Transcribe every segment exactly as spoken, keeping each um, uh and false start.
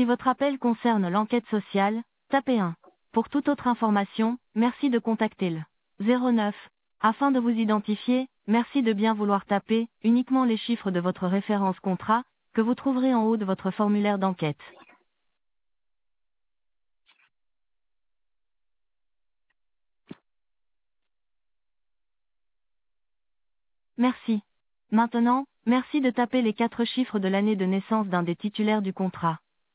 Si votre appel concerne l'enquête sociale, tapez un. Pour toute autre information, merci de contacter le zéro neuf. Afin de vous identifier, merci de bien vouloir taper uniquement les chiffres de votre référence contrat, que vous trouverez en haut de votre formulaire d'enquête. Merci. Maintenant, merci de taper les quatre chiffres de l'année de naissance d'un des titulaires du contrat.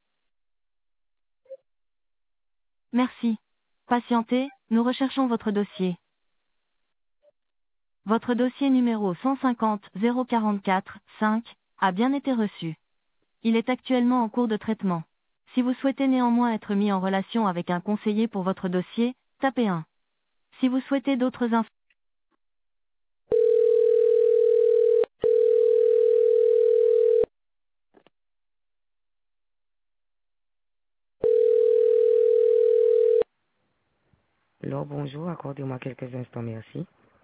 Merci. Patientez, nous recherchons votre dossier. Votre dossier numéro cent cinquante zéro quarante-quatre cinq a bien été reçu. Il est actuellement en cours de traitement. Si vous souhaitez néanmoins être mis en relation avec un conseiller pour votre dossier, tapez un. Si vous souhaitez d'autres infos. Alors, bonjour, accordez-moi quelques instants, merci.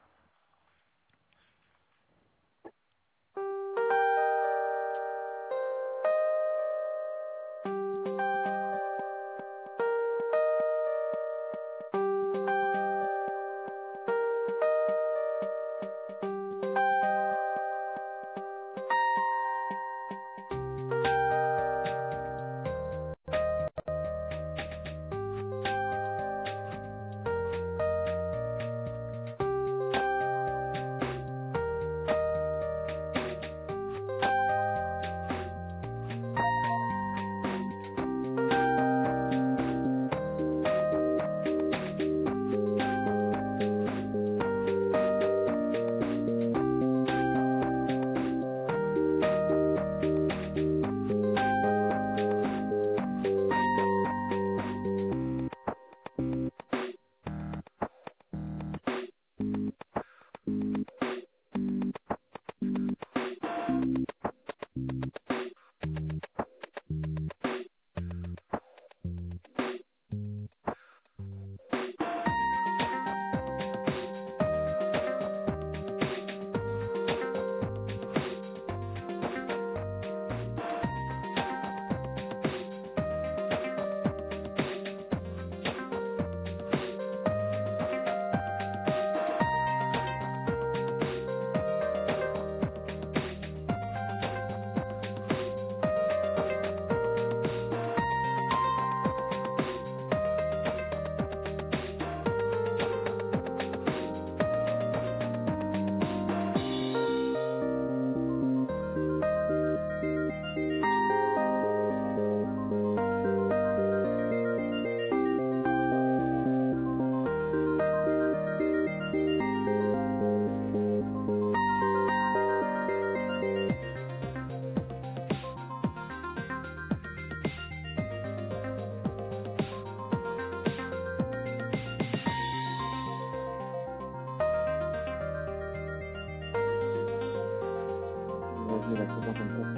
Revenu la présence en cours.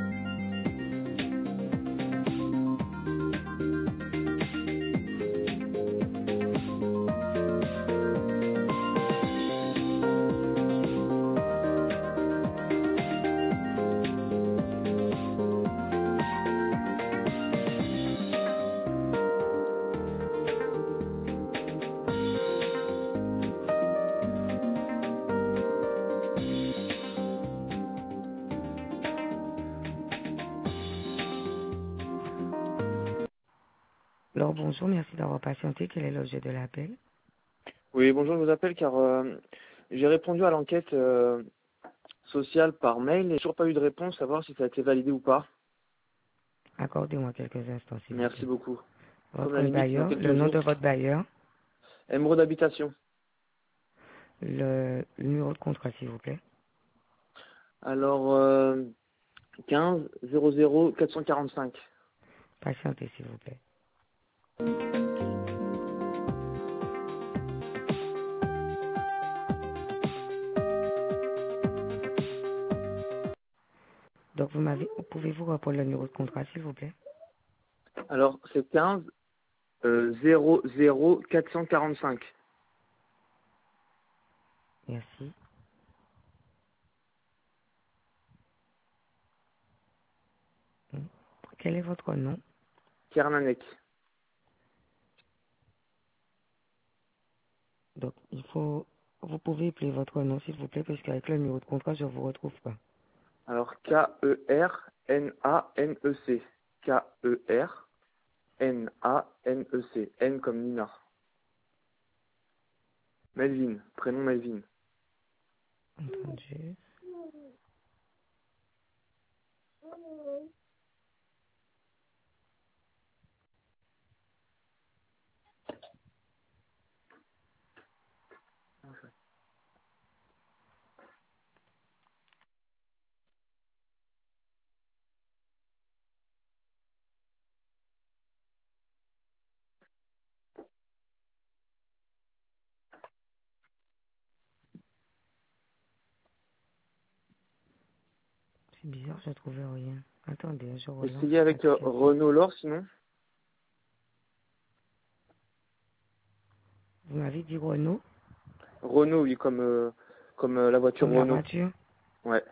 Alors, bonjour, merci d'avoir patienté. Quel est l'objet de l'appel? Oui, bonjour, je vous appelle car euh, j'ai répondu à l'enquête euh, sociale par mail et toujours pas eu de réponse, savoir si ça a été validé ou pas. Accordez-moi quelques instants, s'il vous Merci plaît. beaucoup. Comme la Votre limite dans bailleur, le quelques nom de jours. votre bailleur, Émeraude d'habitation. le numéro de contrat, s'il vous plaît. Alors, euh, quinze zéro zéro quatre cent quarante-cinq. Patientez, s'il vous plaît. Donc, vous m'avez, pouvez-vous reprendre le numéro de contrat, s'il vous plaît? Alors, c'est quinze zéro zéro quatre cent quarante-cinq. Merci. Hmm. Quel est votre nom? Kernanek. Donc, il faut, vous pouvez appeler votre nom, s'il vous plaît, parce qu'avec le numéro de contrat, je ne vous retrouve pas. Alors, K E R N A N E C. K E R N A N E C. N comme Nina. Melvin. Prénom Melvin. Entendu. C'est bizarre, je ne trouvais rien. Attendez, je relance. Essayez avec euh, l'application. Renault Laure, sinon. Vous m'avez dit Renault, Renault, oui, comme, euh, comme euh, la voiture comme la Renault. voiture. Ouais.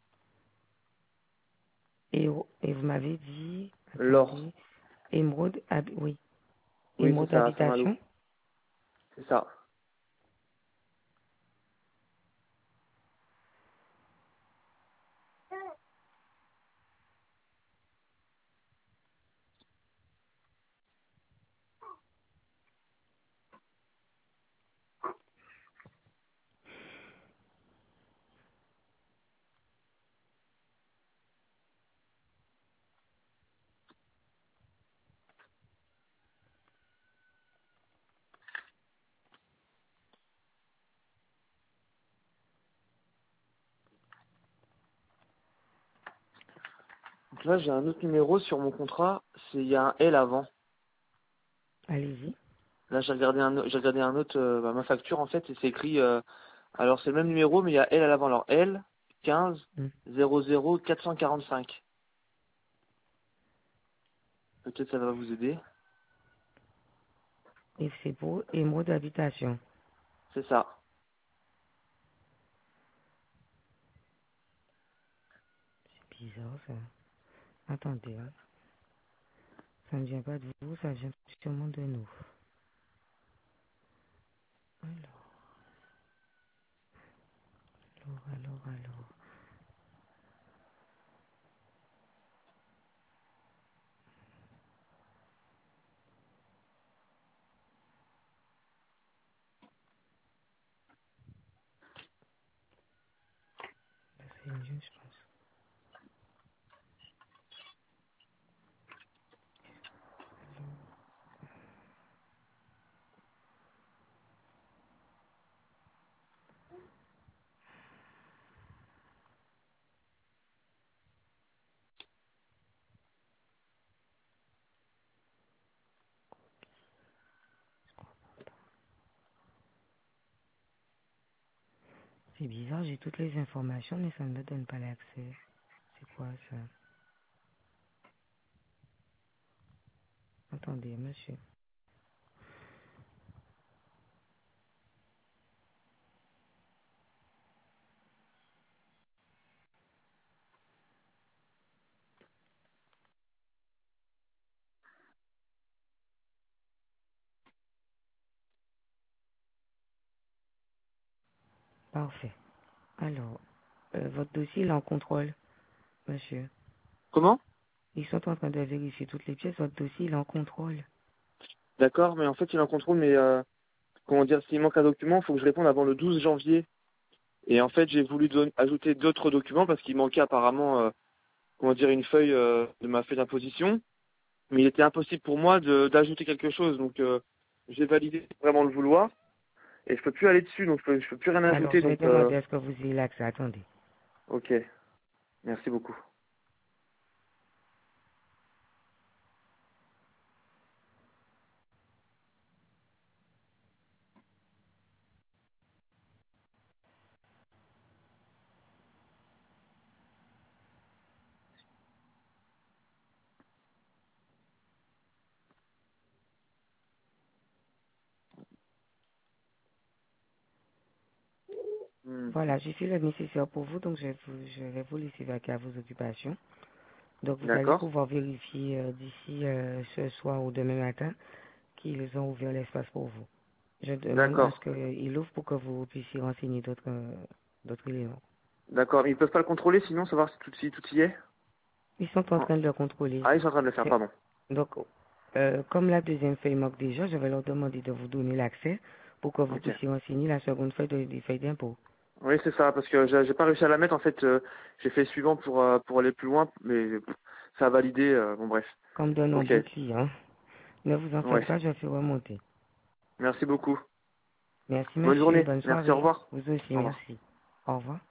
Et, et vous m'avez dit, Laure. attendez, émeraude, hab- oui, Oui, c'est émeraude ça, à Saint-Malo. habitation. C'est ça. Donc là, j'ai un autre numéro sur mon contrat. C'est, il y a un L avant. Allez-y. Là, j'ai regardé un, j'ai regardé un autre, euh, bah, ma facture, en fait, et c'est écrit, euh, alors c'est le même numéro, mais il y a L à l'avant. Alors, L, quinze, Hmm. zéro zéro, quatre cent quarante-cinq. Peut-être ça va vous aider. Et c'est pour émeraude habitation. C'est ça. C'est bizarre, ça. Attendez, hein. Ça ne vient pas de vous, ça vient sûrement de nous. Alors, alors, alors, alors. Là, c'est mieux, je pense. C'est bizarre, j'ai toutes les informations, mais ça ne me donne pas l'accès. C'est quoi ça? Attendez, monsieur. Parfait. Alors, euh, votre dossier il est en contrôle, monsieur. Comment? Ils sont en train de vérifier toutes les pièces. Votre dossier il est en contrôle. D'accord, mais en fait, il est en contrôle, mais, euh, comment dire, s'il manque un document, il faut que je réponde avant le douze janvier. Et en fait, j'ai voulu don- ajouter d'autres documents parce qu'il manquait apparemment, euh, comment dire, une feuille euh, de ma feuille d'imposition. Mais il était impossible pour moi de d'ajouter quelque chose. Donc, euh, j'ai validé vraiment le vouloir. Et je peux plus aller dessus, donc je peux, je peux plus rien Alors, ajouter. je vais Donc, euh, demander à ce que vous ayez l'accès. Attendez. ok. Merci beaucoup. Hmm. Voilà, j'ai fait le nécessaire pour vous, donc je vais vous, je vais vous laisser vaquer à vos occupations. Donc vous allez D'accord. pouvoir vérifier euh, d'ici euh, ce soir ou demain matin qu'ils ont ouvert l'espace pour vous. Je demande à ce D'accord. qu'ils ouvrent pour que vous puissiez renseigner d'autres euh, d'autres éléments. D'accord. Ils peuvent pas le contrôler sinon, savoir si tout, si tout y est? Ils sont en Oh. train de le contrôler. Ah, ils sont en train de le faire, C'est- pardon. Donc, euh, comme la deuxième feuille manque déjà, je vais leur demander de vous donner l'accès pour que vous Ok. puissiez renseigner la seconde feuille de- des feuilles d'impôt. Oui, c'est ça, parce que j'ai j'ai pas réussi à la mettre, en fait, euh, j'ai fait suivant pour, euh, pour aller plus loin, mais pff, ça a validé, euh, bon bref. Comme de Ok, nombreux clients. Ne vous en faites ouais. pas, je fais remonter. Merci beaucoup. Merci Bonne monsieur, journée. bonne Merci, au soirée. revoir. Vous aussi, Au revoir. merci. Au revoir.